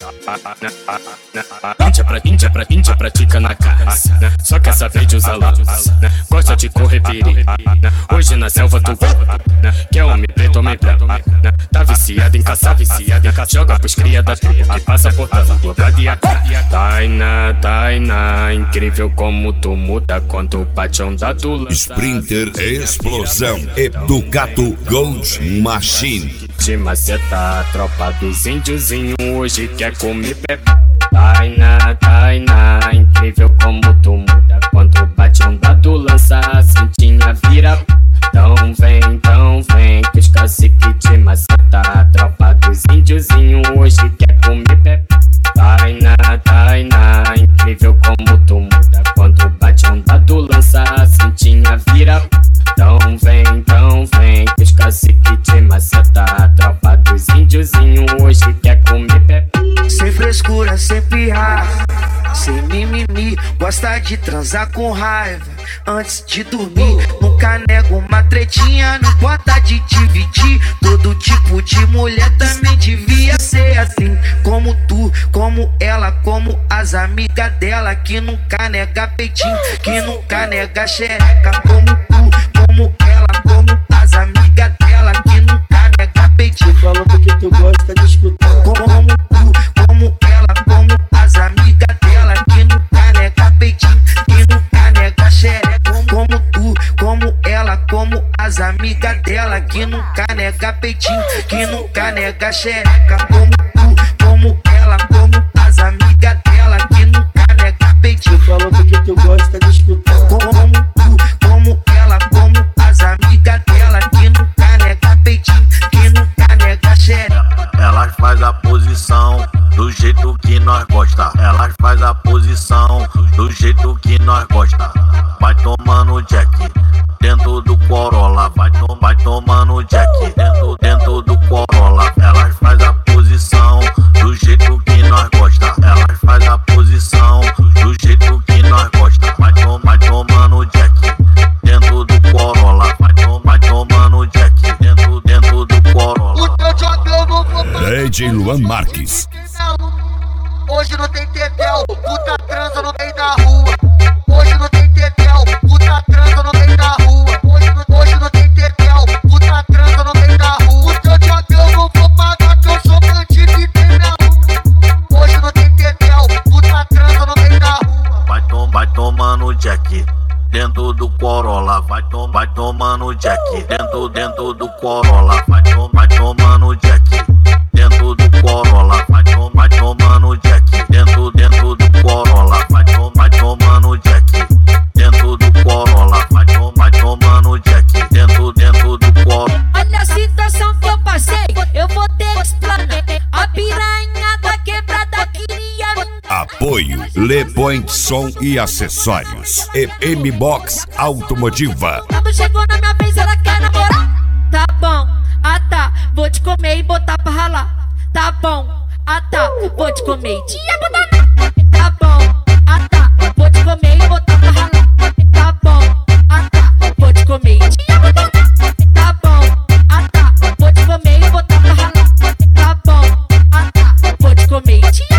Índia pratica na caça, só quer saber de usar lápis, gosta de correr perigo. Hoje na selva tu quer homem preto, homem branco. Tá viciado em caçar, joga pros cria da tribo que passa por trás do Tainá, incrível como tu muda quando bate onda do lança. Sprinter Explosão e Ducato Gold Machine. De maceta, a tropa dos índiozinhos hoje quer comer pepe. Tainá, incrível como tu muda quando bate onda do lança, a cintinha vira. Então vem, que os caciques de maceta, a tropa dos índiozinhos hoje quer comer pepe. Tainá, incrível como tu muda quando bate onda do lança, a cintinha vira. Então vem, que os caciques de maceta, a tropa dos índiozinhos hoje quer comer pepe. Sem frescura, sem pirraça, sem mimimi, gosta de transar com raiva antes de dormir. Nunca nego uma tretinha, não importa de dividir. Todo tipo de mulher também devia ser assim, como tu, como ela, como as amigas dela, que nunca nega peitinho, que nunca nega xereca. Como tu, como ela, como as amigas dela, que nunca nega peitinho. Falou porque tu gosta de escutar. Como tu, como ela, como as amigas dela, que nunca nega peitinho, que nunca nega xereca. Como tu, como ela, como as amigas dela, que nunca nega peitinho, que nunca nega xereca. Como tu, como ela, como as amigas dela, que nunca nega peitinho. Falou porque tu gosta de escutar. Como tu, como ela, como as amigas dela, que nunca nega peitinho, que nunca nega xereca. Elas faz a posição do jeito que nós gosta. Elas faz a posição do jeito que nós gosta. Vai tomando Jack dentro do Corolla. Vai tomando Jack dentro do Corolla. Elas faz a posição do jeito que nós gosta. Elas faz a posição do jeito que nós gosta. Vai tomando Jack dentro do Corolla. Vai tomando Jack dentro do Corolla. O teu jogão não vou DJ Luan Marques. Hoje não tem tetel, puta transa no meio da rua. Hoje não tem tetel, puta transa no meio da rua. Hoje não tem tetel, puta transa no meio da rua. O teu jogão não vou pagar, que eu sou bandido e tem na rua. Hoje não tem tetel, puta transa no meio da rua. Vai tomando Jack dentro do Corolla. Vai tomando Jack dentro do Corolla. Vai tomando Jack dentro do Corolla. Vai tomando Jack dentro do Corolla. Vai tomando Jack dentro do Corolla. Vai tomando Jack dentro do Corolla. Olha a situação que eu passei, eu vou ter que explanar. A piranha da quebrada queria me... Apoio Le Point Som e Acessórios e M-Box Automotiva. Quando chegou na minha vez ela quer namorar. Tá bom, ah tá, vou te comer e botar pra ralar. Tá bom, ah tá, vou te comer e te abonar. Tá bom, ah tá, vou te comer e botar pra ralar. Tá bom, ah tá, vou te comer e te abonar. Tá bom, ah tá, vou te comer e botar pra ralar. Tá bom, ah tá, vou te comer e te